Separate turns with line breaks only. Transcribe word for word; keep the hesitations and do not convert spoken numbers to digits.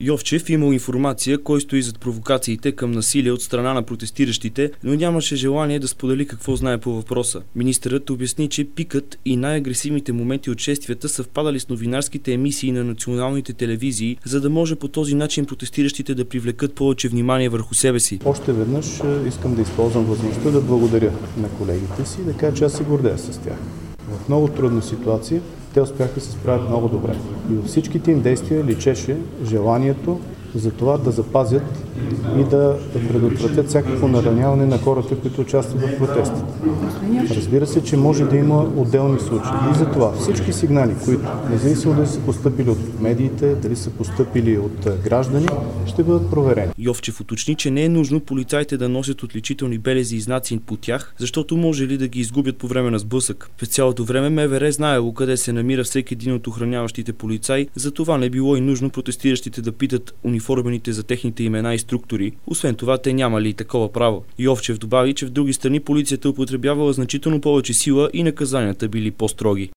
Йовчев имал информация кой стои зад провокациите към насилие от страна на протестиращите, но нямаше желание да сподели какво знае по въпроса. Министърът обясни, че пикът и най-агресивните моменти от шествията съвпадали с новинарските емисии на националните телевизии, за да може по този начин протестиращите да привлекат повече внимание върху себе си.
Още веднъж искам да използвам възможността да благодаря на колегите си и да кажа, че аз се гордея с тях. В много трудна ситуация те успяха да се справят много добре. И от всичките им действия личеше желанието за това да запазят и да предотвратят всякакво нараняване на хората, които участват в протестите. Разбира се, че може да има отделни случаи. И за това всички сигнали, които, независимо дали са постъпили от медиите, дали са постъпили от граждани, ще бъдат проверени.
Йовчев уточни, че не е нужно полицаите да носят отличителни белези и знаци по тях, защото може ли да ги изгубят по време на сблъсък. През цялото време МВР знаело къде се намира всеки един от охраняващите полицаи, затова не било и нужно протестиращите да питат униформените за техните имена и структури. Освен това, те нямали и такова право. Йовчев добави, че в други страни полицията употребявала значително повече сила и наказанията били по-строги.